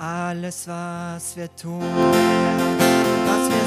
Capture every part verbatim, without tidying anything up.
Alles, was wir tun, was wir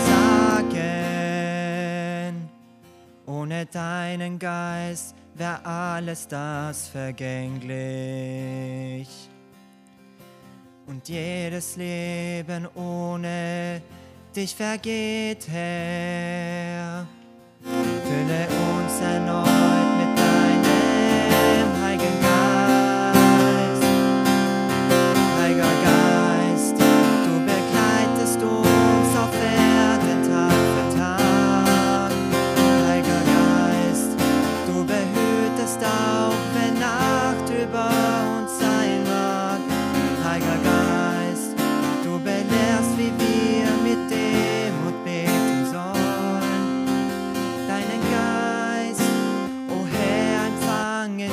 sagen, ohne deinen Geist wär alles das vergänglich. Und jedes Leben ohne dich vergeht, Herr. Fülle uns erneut mit deinem Heiligen Geist. Heiliger Geist, du begleitest uns auf Erden Tag für Tag. Heiliger Geist, du behütest auch, wenn Nacht über uns sein mag. Heiliger Geist, du belehrst, wie wir mit Demut beten sollen. Deinen Geist, o Herr, empfangen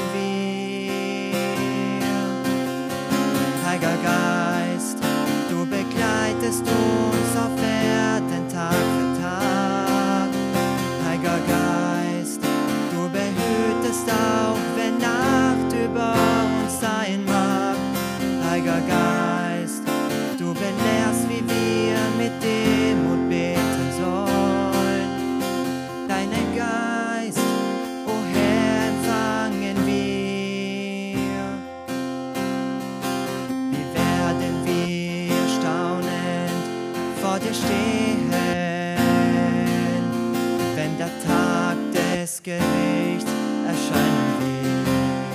wir. Heiliger Geist, du begleitest uns auf Erden Tag für Tag. Heiliger Geist, du behütest auch, wenn Nacht über uns sein mag. Heiliger Geist, du belehrst, wie wir mit Demut beten sollen. Deinen Geist, o Herr, empfangen wir. Wie werden wir staunend vor dir stehen, wenn der Tag des Gerichts erscheinen wird.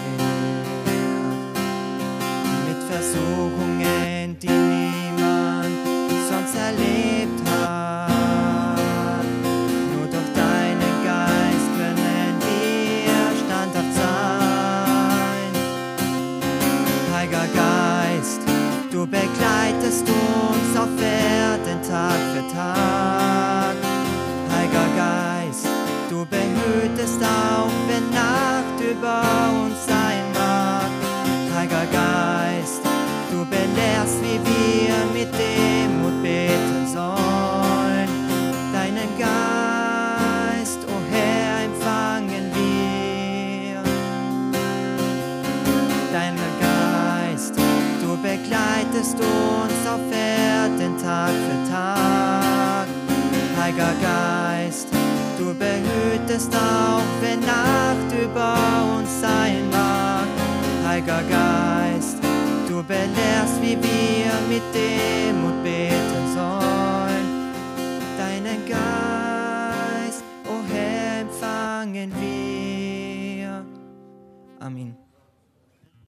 Mit Versuchungen, die niemand sonst erlebt hat. Nur durch deinen Geist können wir standhaft sein. Heiliger Geist, du begleitest uns auf Erden Tag für Tag. Heiliger Geist, du behütest auch, wenn Nacht über uns sein mag. Heiliger Geist, du belehrst, wie wir mit Demut beten sollen. Deinen Geist, o Herr, empfangen wir. Deinen Geist, du begleitest uns auf Erden Tag für Tag. Heiliger Geist, du behütest auch, wenn Nacht über uns sein mag. Heiliger Geist, du belehrst, wie wir mit Demut beten sollen. Deinen Geist, o Herr, empfangen wir.